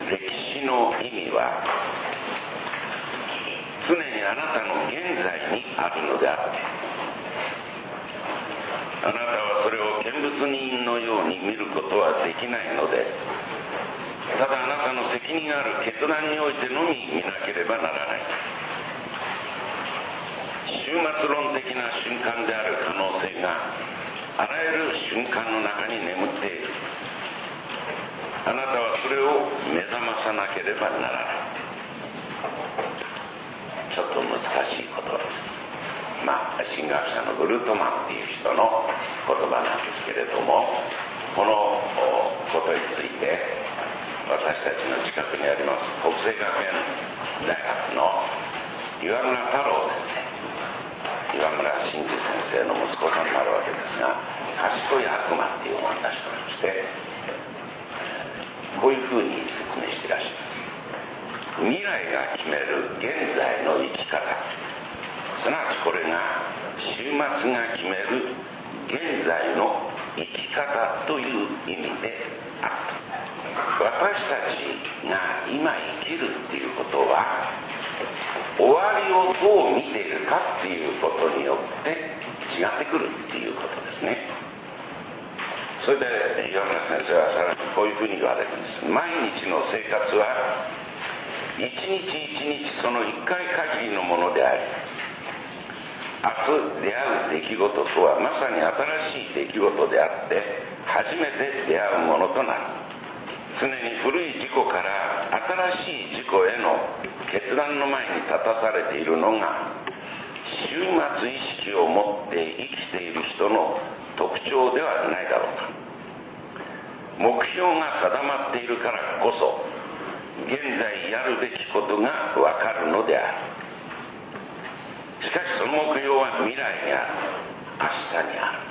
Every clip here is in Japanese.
歴史の意味は常にあなたの現在にあるのであって、あなたはそれを見物人のように見ることはできないので、ただあなたの責任ある決断においてのみ見なければならない。終末論的な瞬間である可能性があらゆる瞬間の中に眠っている。あなたはそれを目覚まさなければならない。ちょっと難しいことです。神学者のブルートマンっていう人の言葉なんですけれども、このことについて私たちの近くにあります国政学園大学の岩村太郎先生、岩村真治先生の息子さんになるわけですが、賢い悪魔っていう本を出しておりまして、こういうふうに説明していらっしゃいます。未来が決める現在の生き方、すなわちこれが終末が決める現在の生き方という意味である。私たちが今生きるっていうことは、終わりをどう見ているかっていうことによって違ってくるっていうことですね。それで岩村先生はさらにこういうふうに言われるんです。毎日の生活は一日一日その一回限りのものであり、明日出会う出来事とはまさに新しい出来事であって初めて出会うものとなる。常に古い事故から新しい事故への決断の前に立たされているのが終末意識を持って生きている人の特徴ではないだろうか。目標が定まっているからこそ現在やるべきことがわかるのである。しかしその目標は未来にある、明日にあ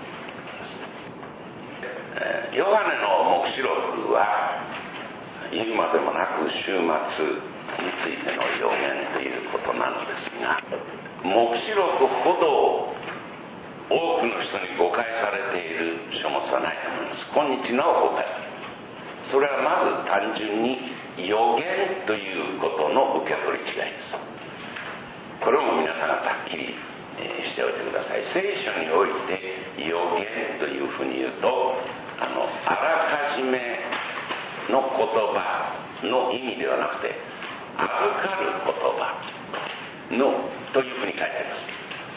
る。ヨハネの黙示録は言うまでもなく終末についての予言ということなのですが、黙示録ほど多くの人に誤解されている書物はないと思います。今日なお誤解される。それはまず単純に予言ということの受け取り違いです。これも皆さんははっきりしておいてください。聖書において予言というふうに言うと、あらかじめの言葉の意味ではなくて、預かる言葉のというふうに書いてあります。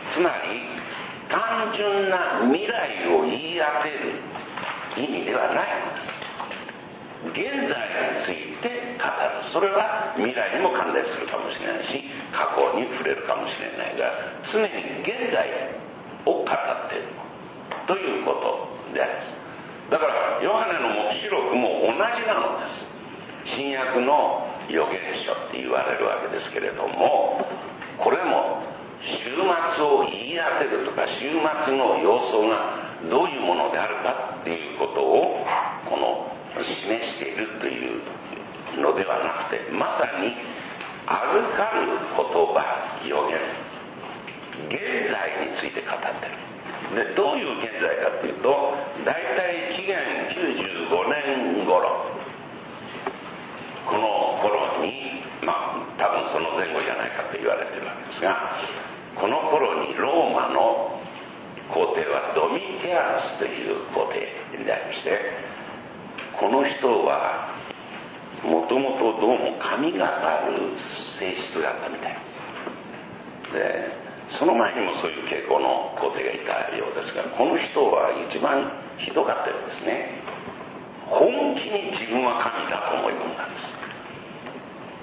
つまり単純な未来を言い当てる意味ではないのです。現在について語る。それは未来にも関連するかもしれないし、過去に触れるかもしれないが、常に現在を語っているということであります。だからヨハネの黙示録も同じなのです。新約の預言書って言われるわけですけれども、これも終末を言い当てるとか終末の様相がどういうものであるかっていうことをこの示しているというのではなくて、まさに預かる言葉、予言、現在について語っている。で、どういう現在かというと、大体紀元95年頃、この頃に多分その前後じゃないかと言われているわけですが、この頃にローマの皇帝はドミティアヌスという皇帝でありまして、この人はもともとどうも神がかる性質があったみたいで、その前にもそういう傾向の皇帝がいたようですが、この人は一番ひどかったようですね。本気に自分は神だと思い込んだんです。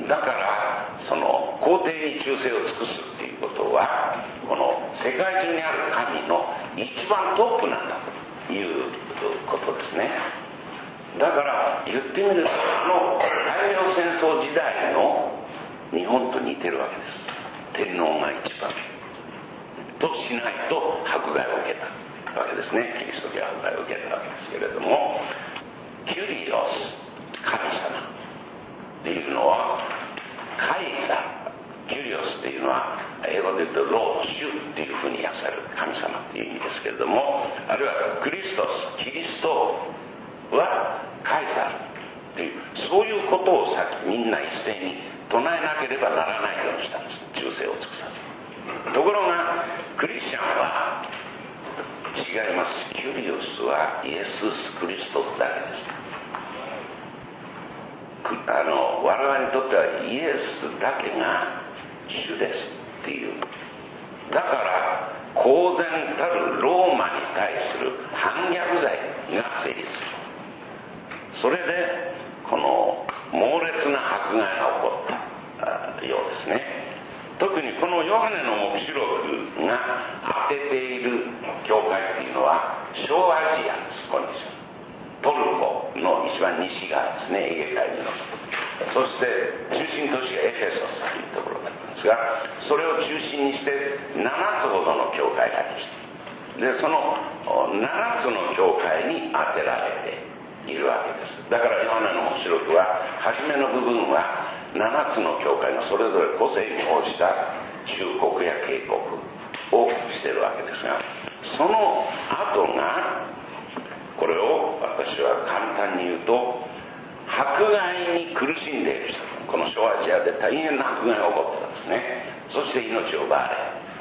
だからその皇帝に忠誠を尽くすっていうことは、この世界中にある神の一番トップなんだということですね。だから言ってみると、太平洋戦争時代の日本と似てるわけです。天皇が一番としないと迫害を受けたわけですね。キリスト教は迫害を受けたわけですけれども、キュリオス、神様っていうのはカイザー、キュリオスっていうのは英語で言うとロー主っていうふうに訳される神様っていう意味ですけれども、あるいはクリストス、キリストはカイザという、そういうことをみんな一斉に唱えなければならないようにしたんです。忠誠を尽くさず。ところがクリスチャンは違います。キュリオスはイエス・クリストスだけです。我々にとってはイエスだけが主ですっていう。だから公然たるローマに対する反逆罪が成立する。それでこの猛烈な迫害が起こったようですね。特にこのヨハネの黙示録が当てている教会っていうのは小アジアです。今日トルコの一番西側ですね、エゲ海の。そして中心都市がエフェソスというところだったんですが、それを中心にして7つほどの教会がありました。でその7つの教会に当てられているわけです。だからヨハネの黙示録は初めの部分は7つの教会のそれぞれ個性に応じた忠告や警告をしているわけですが、その後がこれを私は簡単に言うと、迫害に苦しんでいる人、この小アジアで大変な迫害が起こったんですね。そして命を奪われ、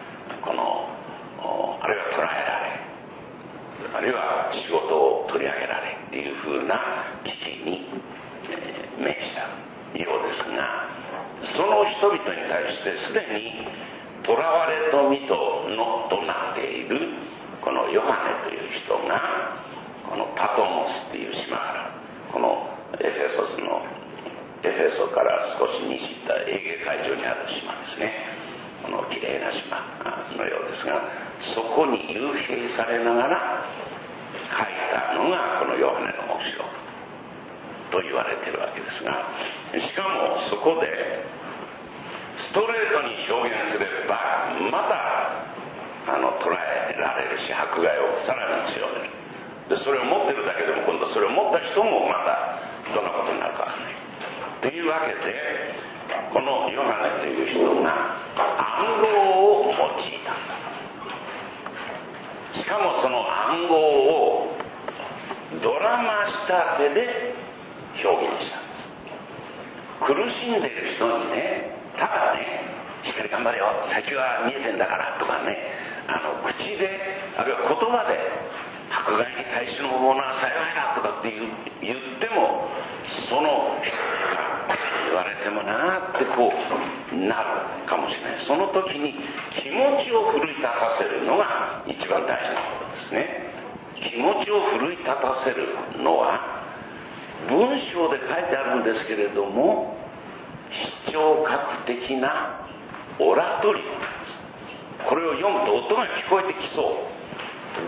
あるいは捕らえられ、あるいは仕事を取り上げられっていうふうな危機に面したようですが、その人々に対してすでに囚われと身とのとなっているこのヨハネという人が、このパトモスっていう島から、このエフェソから少し西行ったエーゲ海上にある島ですね、このきれいな島のようですが、そこに幽閉されながら書いたのがこのヨハネの黙示録と言われているわけですが、しかもそこでストレートに表現すればまた捉えられるし、迫害をさらに強める。でそれを持ってるだけでも今度それを持った人もまたどんなことになるかわからないというわけで、このヨハネという人が暗号を用いたんだ。しかもその暗号をドラマ仕立てで表現したんです。苦しんでいる人にね、ただね、しっかり頑張れよ、先は見えてんだからとかね、口であるいは言葉で迫害に対しのものは幸いだとかって言っても、その言われてもなってこうなるかもしれない。その時に気持ちを奮い立たせるのが一番大事なことですね。気持ちを奮い立たせるのは文章で書いてあるんですけれども、視聴覚的なオラトリオなんです。これを読むと音が聞こえてきそう、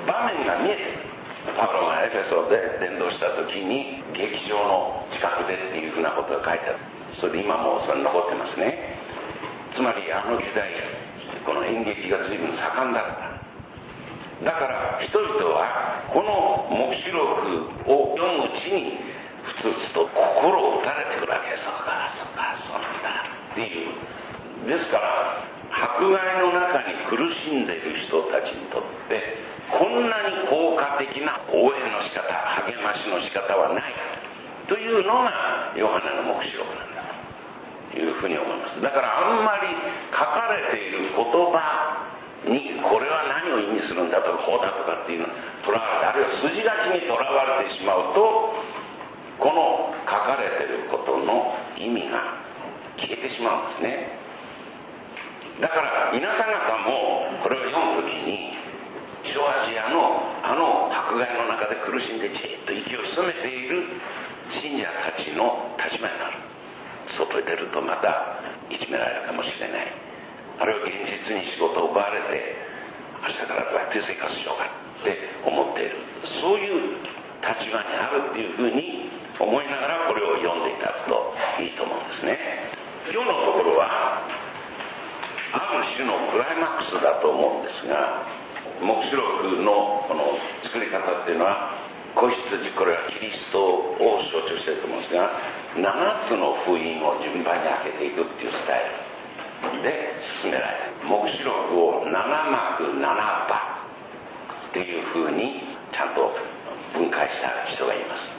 場面が見えてくる。パウロがエフェソで伝道した時に劇場の近くでっていうふうなことが書いてある。それで今もそれ残ってますね。つまりあの時代この演劇が随分盛んだった。だから人々はこの黙示録を読むうちにふつふつと心を打たれてくるわけ。そうかそうかそうなんだっていう。ですから迫害の中に苦しんでいる人たちにとってこんなに効果的な応援の仕方、励ましの仕方はないというのがヨハネの黙示録なんだというふうに思います。だからあんまり書かれている言葉にこれは何を意味するんだとかこうだとかっていうのにとらわれて、あるいは筋書きにとらわれてしまうと、この書かれていることの意味が消えてしまうんですね。だから皆さん方もこれを読むときに小アジアの迫害の中で苦しんでじっと息を潜めている信者たちの立場になる。外へ出るとまたいじめられるかもしれない、あるいは現実に仕事を奪われて明日からどうやって生活しようかって思っている、そういう立場にあるっていうふうに思いながらこれを読んでいただくといいと思うんですね。今日のところはある種のクライマックスだと思うんですが、黙示録のこの作り方っていうのは子羊、これはキリストを象徴していると思うんですが、7つの封印を順番に開けていくっていうスタイルで進められる。黙示録を7幕7場っていうふうにちゃんと分解した人がいます。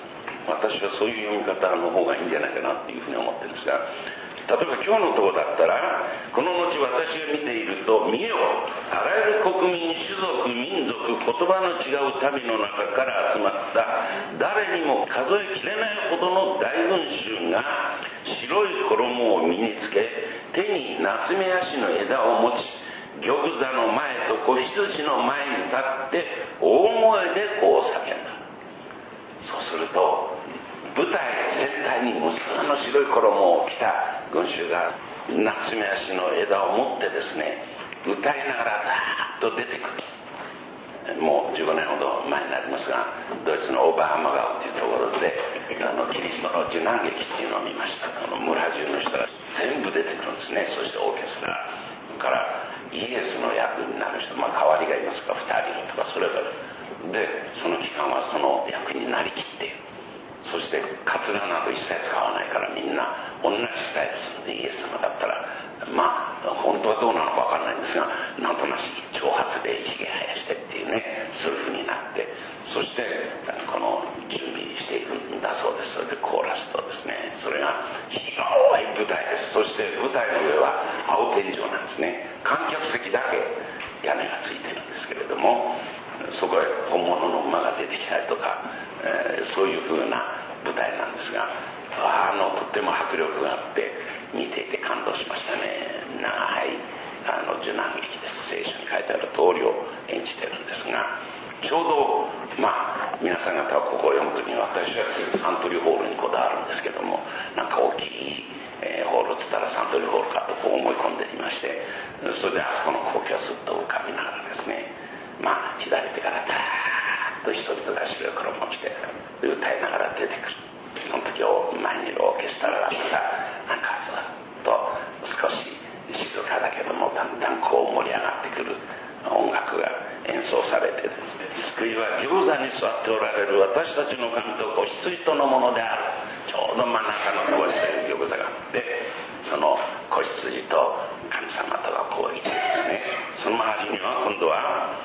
私はそういう読み方の方がいいんじゃないかなっていうふうに思ってるんですが、例えば今日のところだったら、この後私が見ていると、見よ、あらゆる国民、種族、民族、言葉の違う民の中から集まった誰にも数えきれないほどの大群衆が白い衣を身につけ、手にナツメヤシの枝を持ち、玉座の前と子羊の前に立って大声でこう叫んだ。そうすると舞台全体に無数の白い衣を着た群衆がナツメヤシの枝を持ってですね、歌いながらダーッと出てくる。もう15年ほど前になりますが、ドイツのオーバーハマ川というところでキリストの受難劇っていうのを見ました。村中の人が全部出てくるんですね。そしてオーケストラからイエスの役になる人、代わりがいますか、2人とかそれぞれで、その期間はその役になりきっている。そしてカツラなど一切使わないから、みんな同じスタイルするんで、イエス様だったら本当はどうなのか分からないんですが、なんとなし長髪でひげ生やしてっていうね、そういうふうになって、そしてこの準備していくんだそうです。それでコーラスとですね、それが広い舞台です。そして舞台の上は青天井なんですね。観客席だけ屋根がついてるんですけれども、そこへ本物の馬が出てきたりとか、そういうふうな舞台なんですが、とっても迫力があって見ていて感動しましたね。長い受難劇です。聖書に書いてある通りを演じてるんですが、ちょうど皆さん方はここを読む時に、私はサントリーホールにこだわるんですけども、なんか大きい、ホールっつったらサントリーホールかとこう思い込んでいまして、それであそこの光景をすっと浮かびながらですね、左手からダーッと人々が白い衣を着て歌いながら出てくる。その時を前にいるオーケストラがなんかずっと少し静かだけども、だんだんこう盛り上がってくる音楽が演奏されて、救いは玉座に座っておられる私たちの神と子羊とのものである。ちょうど真ん中のところに玉座があって、その子羊と神様とがこういてですね、その周りには今度は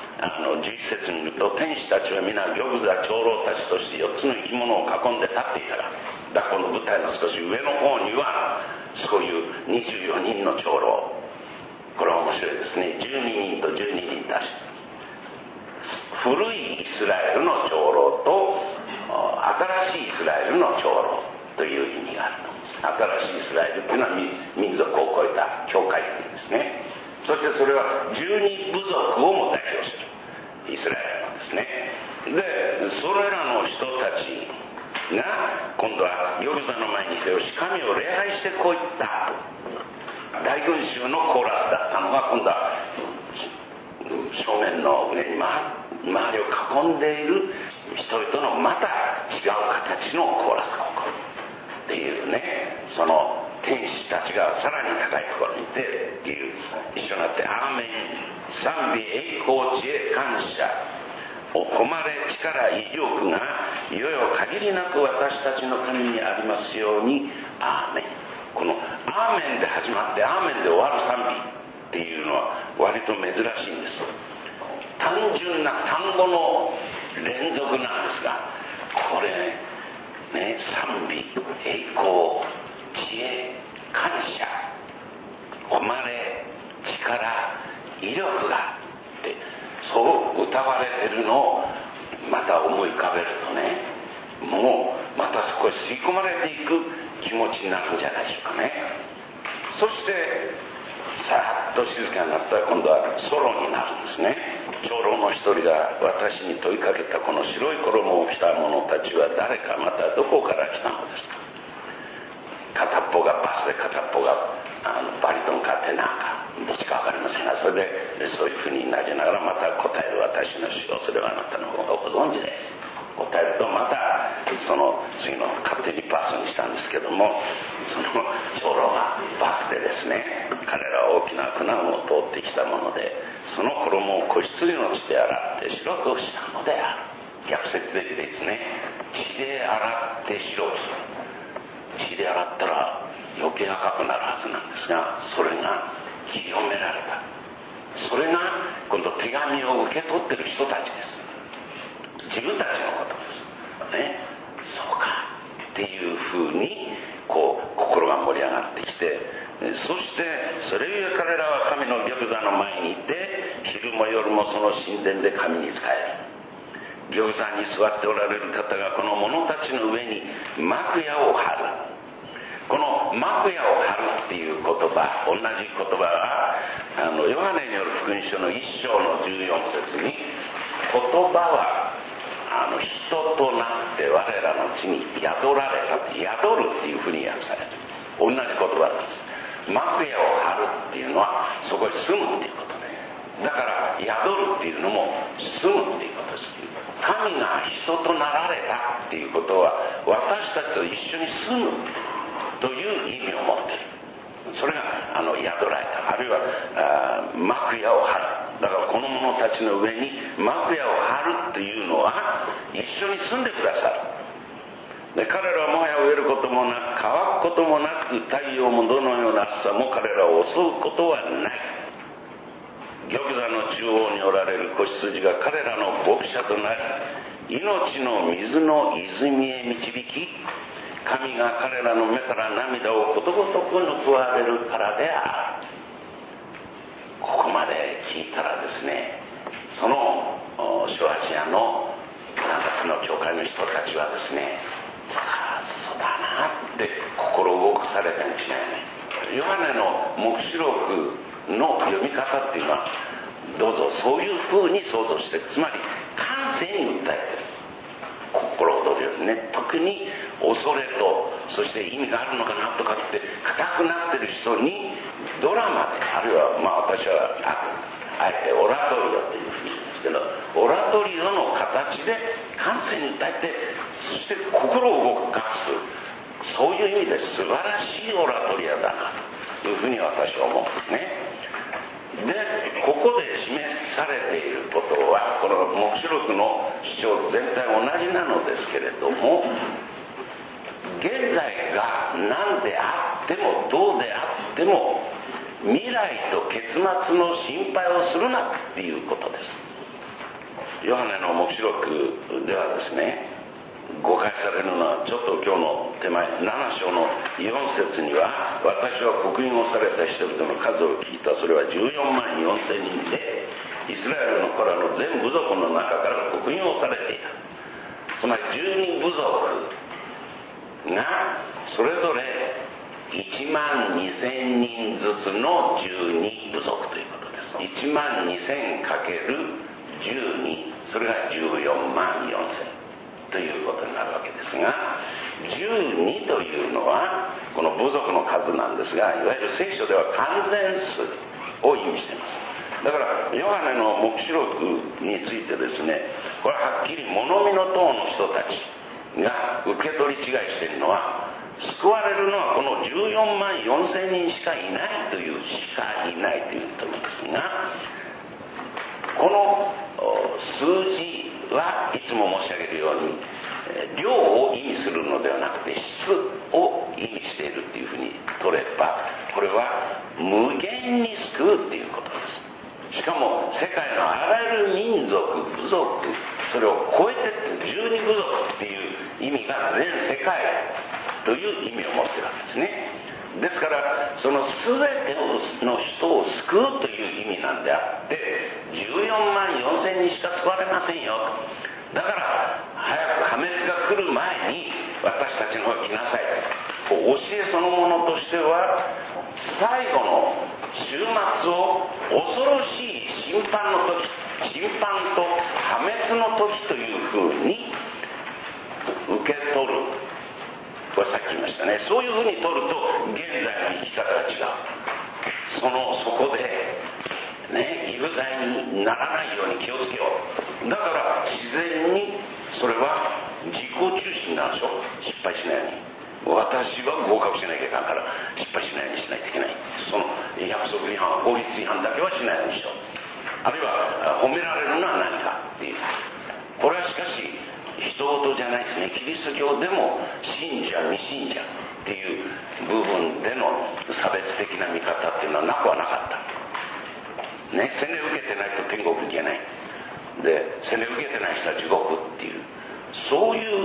11節に見ると、天使たちは皆玉座長老たちとして4つの生き物を囲んで立っていたが、この舞台の少し上の方にはそういう24人の長老、これは面白いですね。12人と12人出して、古いイスラエルの長老と新しいイスラエルの長老という意味があると思います。新しいイスラエルというのは民族を超えた教会というんですね。そしてそれは12部族をも代表するイスラエルなんですね。でそれらの人たちが今度は玉座の前に手をし、神を礼拝してこう言った。大群衆のコーラスだったのが、今度は正面の上に周りを囲んでいる人々のまた違う形のコーラスが起こるっていうね、その天使たちがさらに高いところにいてっていう、一緒になってアーメン、賛美、栄光、知恵、感謝、誉れ、力、威力がいよいよ限りなく私たちの神にありますように、アーメン。このアーメンで始まってアーメンで終わる賛美っていうのは割と珍しいんです。単純な単語の連続なんですが、これね、賛美、栄光、知恵、感謝、誉れ、力、威力がってそう歌われてるのをまた思い浮かべるとね、もうまたそこへ吸い込まれていく気持ちになるんじゃないでしょうかね。そしてさーっと静かになったら今度はソロになるんですね。長老の一人が私に問いかけた。この白い衣を着た者たちは誰か、またどこから来たのですか。片っぽがバスで片っぽがバリトンかテナーかどっちか分かりませんが、それでそういうふうになりながらまた答える。私の主よ、それはあなたの方がご存知です。答えるとまたその次の勝手にバスにしたんですけども、その長老がバスでですね、彼らは大きな苦難を通ってきたもので、その衣を子羊の血で洗って白くしたのである。逆説的ですね。血で洗って白くする。血で洗ったら余計赤くなるはずなんですが、それが清められた。それが今度手紙を受け取ってる人たちです。自分たちのことですね。そうか、 っていうふうに心が盛り上がってきて、そしてそれゆえ彼らは神の玉座の前にいて、昼も夜もその神殿で神に仕える。玉座に座っておられる方がこの者たちの上に幕屋を張る。この幕屋を張るっていう言葉、同じ言葉はヨハネによる福音書の1章の14節に、言葉は人となって我らの地に宿られた、宿るっていうふうに訳される。同じ言葉です。幕屋を張るっていうのはそこに住むっていうことね。だから宿るっていうのも住むっていうことです。神が人となられたっていうことは、私たちと一緒に住むという意味を持っている。それが宿られた、あるいは幕屋を張る。だからこの者たちの上に幕屋を張るというのは、一緒に住んでくださる。で、彼らはもはや飢えることもなく、乾くこともなく、太陽もどのような暑さも彼らを襲うことはない。玉座の中央におられる子羊が彼らの牧者となり、命の水の泉へ導き、神が彼らの目から涙をことごとく報われるからである。ここまで聞いたらですね、その小アジアのフランスの教会の人たちはですね、そうだなって心動かされたに違いない。ヨハネの黙示録の読み方っていうのは、どうぞそういうふうに想像して、つまり感性に訴えてる。心躍るようにね、特に恐れと、そして意味があるのかなとかって硬くなってる人にドラマで、あるいは私はあえてオラトリオというふうに言うんですけど、オラトリオの形で感性に訴えて、そして心を動かす、そういう意味で素晴らしいオラトリアだなというふうに私は思うんですね。で、ここで示されていることは、この黙示録の主張全体同じなのですけれども、現在が何であってもどうであっても、未来と結末の心配をするなっていうことです。ヨハネの黙示録ではですね、誤解されるのは、ちょっと今日の手前7章の4節には、私は刻印をされた人々の数を聞いた。それは14万4千人で、イスラエルの子らの全部族の中から刻印をされていた。つまり12部族がそれぞれ1万2000人ずつの12部族ということです。1万2000かける12、それが14万4千ということになるわけですが、12というのはこの部族の数なんですが、いわゆる聖書では完全数を意味しています。だからヨハネの黙示録についてですね、これははっきり物見の党の人たちが受け取り違いしているのは、救われるのはこの14万4千人しかいないということですが、この数字はいつも申し上げるように、量を意味するのではなくて質を意味しているというふうに取れば、これは無限に救うということです。しかも世界のあらゆる民族、部族、それを超えてって12部族っていう意味が全世界という意味を持っているわけですね。ですからその全ての人を救うという意味なんであって、14万4千人しか救われませんよ。だから早く破滅が来る前に私たちの方に来なさい。教えそのものとしては、最後の終末を恐ろしい審判の時、審判と破滅の時というふうに受け取る。これさっき言いましたね。そういうふうに取ると現在の生き方が違う。そこでね、有罪にならないように気をつけよう。だから自然にそれは自己中心なんでしょ。失敗しないように。私は合格しなきゃいけないから失敗しないようにしないといけない。その約束違反、法律違反だけはしないようにしよう。あるいは褒められるのは何かっていう。これはしかし人事じゃないですね。キリスト教でも信者未信者っていう部分での差別的な見方っていうのはなくはなかったね。洗礼を受けてないと天国行けないで、洗礼を受けてない人は地獄っていう、そういう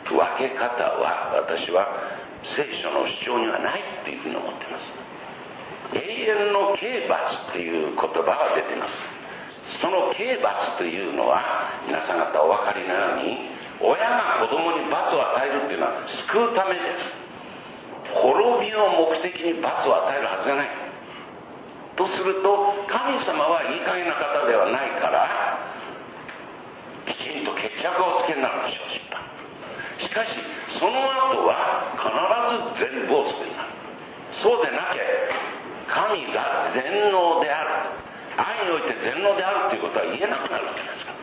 分け方は私は聖書の主張にはないっていうふうに思っています。永遠の刑罰っていう言葉が出ています。その刑罰というのは皆さん方お分かりのように、親が子供に罰を与えるっていうのは救うためです。滅びを目的に罰を与えるはずがないとすると、神様はいい加減な方ではないから、きちんと決着をつけになるでしょう、審判。しかしその後は必ず全部を救いになる。そうでなきゃ神が全能である、愛において全能であるということは言えなくなるわけですから。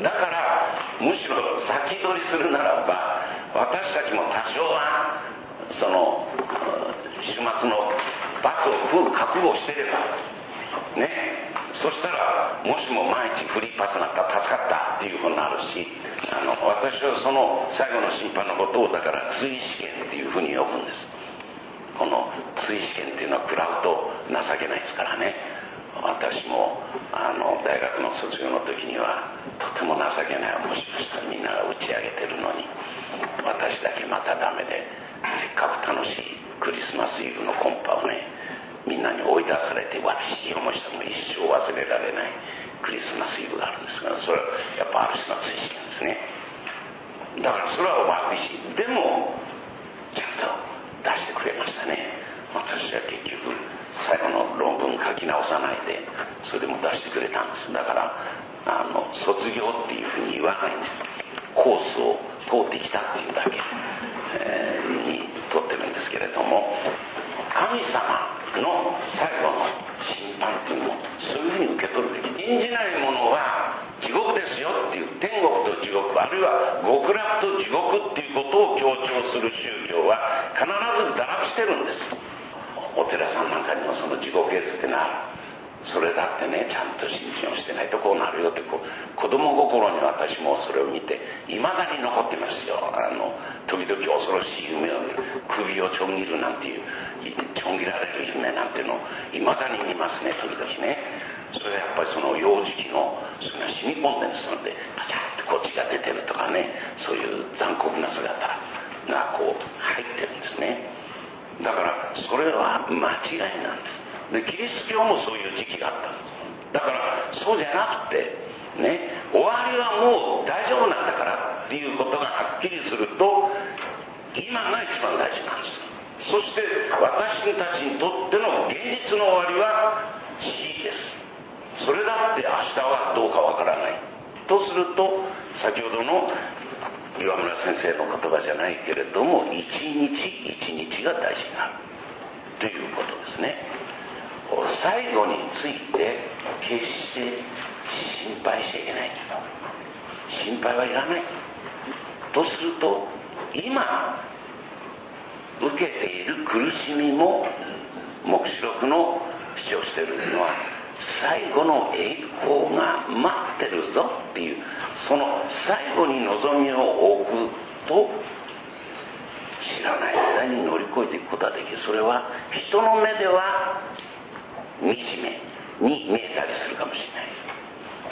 だからむしろ先取りするならば、私たちも多少はその終末の罰を食う覚悟をしていればね、そしたらもしも万一フリーパスになったら助かったっていうことになるし、私はその最後の審判のことをだから追試験っていうふうに呼ぶんです。この追試験っていうのは食らうと情けないですからね。私も大学の卒業の時にはとても情けない思いしました。みんなが打ち上げてるのに私だけまたダメで、せっかく楽しいクリスマスイブのコンパをね、みんなに追い出されて悪しい思いしたのも一生忘れられないクリスマスイブがあるんですが、それはやっぱある種の追試験ですね。だからそれは悪いし、でもちゃんと出してくれましたね。私は結局最後の論文書き直さないでそれも出してくれたんです。だから卒業っていうふうに言わないんです。コースを通ってきたっていうだけ、にとってるんですけれども、神様の最後の審判っていうのもそういうふうに受け取るべき。信じないものは地獄ですよっていう、天国と地獄、あるいは極楽と地獄っていうことを強調する宗教は必ず堕落してるんです。お寺さんなんかにもその地獄絵図ってのはある。それだってね、ちゃんと信心をしてないとこうなるよって、子供心に私もそれを見ていまだに残ってますよ。時々恐ろしい夢を見る、首をちょん切るなんていう、ちょん切られる夢なんていうのをいまだに見ますね、時々ね。それはやっぱりその幼児期のそれが染み込んでるんですので、パチャッとこっちが出てるとかね、そういう残酷な姿がこう入ってるんですね。だからそれは間違いなんです。でキリスト教もそういう時期があったんです。だからそうじゃなくてね、終わりはもう大丈夫なんだからっていうことがはっきりすると、今が一番大事なんです。そして私たちにとっての現実の終わりは死です。それだって明日はどうかわからないとすると、先ほどの岩村先生の言葉じゃないけれども、一日一日が大事になるということですね。最後について決して心配しちゃいけない。心配はいらないとすると、今受けている苦しみも黙示録の主張しているのは、最後の栄光が待ってるぞっていう、その最後に望みを置くと知らない時代に乗り越えていくことができる。それは人の目では惨めに見えたりするかもしれない。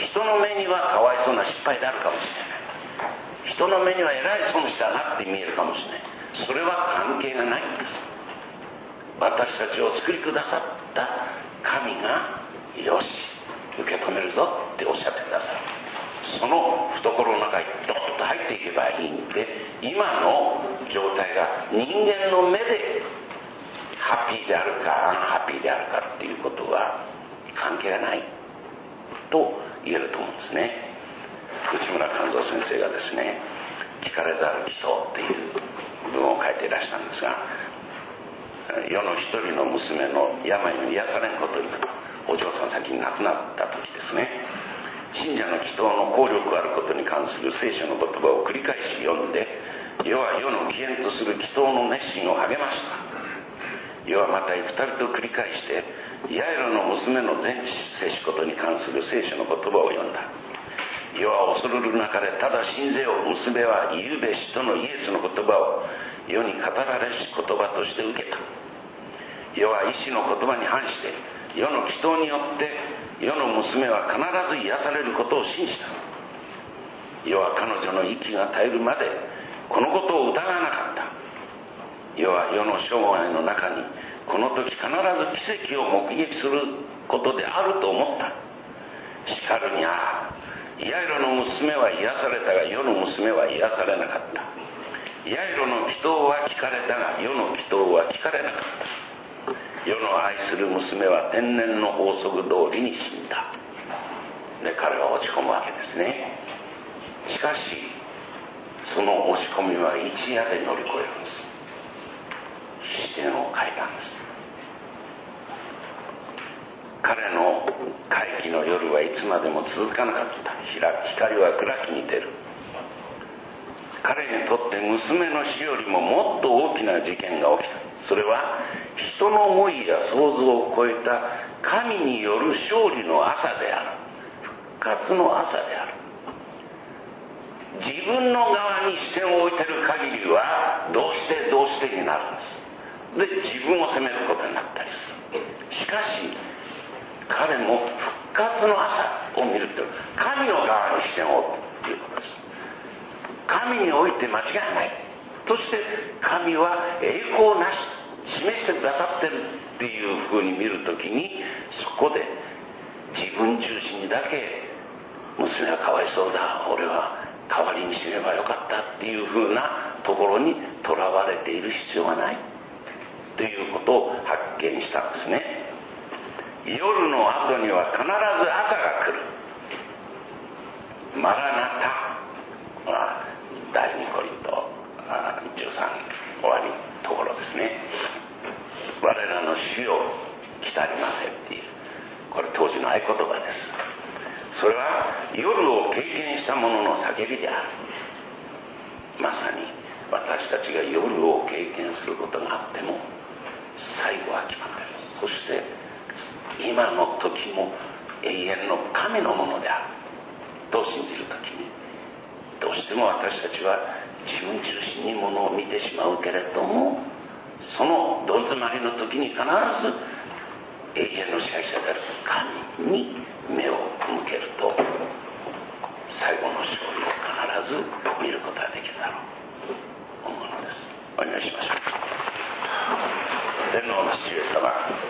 人の目にはかわいそうな失敗であるかもしれない。人の目にはえらい損したなって見えるかもしれない。それは関係がないんです。私たちを作りくださった神がよし受け止めるぞっておっしゃってくださる。その懐の中にドッと入っていけばいいんで、今の状態が人間の目でハッピーであるかアンハッピーであるかっていうことは関係がないと言えると思うんですね。内村勘三先生がですね、聞かれざる人っていう文を書いていらしたんですが、世の一人の娘の病に癒されんことにお嬢さん先に亡くなった時ですね、信者の祈祷の効力あることに関する聖書の言葉を繰り返し読んで、世は世の義援とする祈祷の熱心を励ました。世はまた二人と繰り返してヤイロの娘の全知せしことに関する聖書の言葉を読んだ。世は恐るる中でただ信ぜよ娘は言うべしとのイエスの言葉を世に語られし言葉として受けた。世は医師の言葉に反して世の祈祷によって世の娘は必ず癒されることを信じた。世は彼女の息が絶えるまでこのことを疑わなかった。世は世の生涯の中にこの時必ず奇跡を目撃することであると思った。しかるにヤイロの娘は癒されたが世の娘は癒されなかった。ヤイロの祈祷は聞かれたが世の祈祷は聞かれなかった。世の愛する娘は天然の法則通りに死んだ。で彼は落ち込むわけですね。しかしその落ち込みは一夜で乗り越えるんです。視点を変えたんです。彼の回帰の夜はいつまでも続かなかった。光は暗きに出る。彼にとって娘の死よりももっと大きな事件が起きた。それは人の思いや想像を超えた神による勝利の朝である。復活の朝である。自分の側に視線を置いている限りはどうしてになるんです。で自分を責めることになったりする。しかし彼も復活の朝を見ると神の側に視線を置くということです。神において間違いない。そして神は栄光なし示してくださってるっていうふうに見るときに、そこで自分中心にだけ娘はかわいそうだ、俺は代わりに死ねばよかったっていうふうなところにとらわれている必要はないということを発見したんですね。夜の後には必ず朝が来る。マラナタは第2コリント13終わりのところですね。我らの主を来たりませっていう、これ当時の合言葉です。それは夜を経験した者の叫びである。まさに私たちが夜を経験することがあっても最後は決まっている。そして今の時も永遠の神のものであると信じる時に、どうしても私たちは自分中心にものを見てしまうけれども、そのどん詰まりの時に必ず永遠の支配者である神に目を向けると最後の勝利を必ず見ることができるだろうと思うのです。お願いしましょう。天皇の父上様、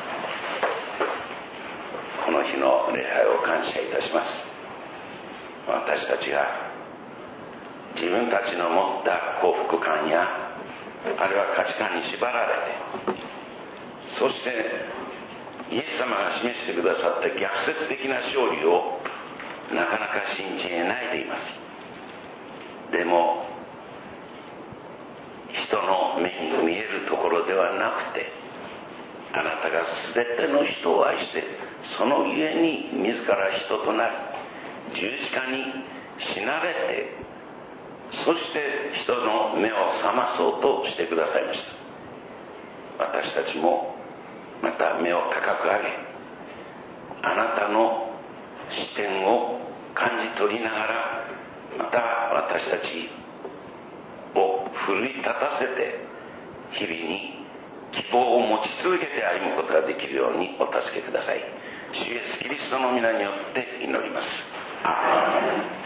この日の礼拝を感謝いたします。私たちが自分たちの持った幸福感やあるいは価値観に縛られて、そしてイエス様が示してくださった逆説的な勝利をなかなか信じ得ないでいます。でも人の目に見えるところではなくて、あなたが全ての人を愛して、そのゆえに自ら人となり十字架に死なれて、そして人の目を覚まそうとしてくださいました。私たちもまた目を高く上げ、あなたの視点を感じ取りながら、また私たちを奮い立たせて日々に希望を持ち続けて歩むことができるようにお助けください。主イエスキリストの皆によって祈ります。アーメン。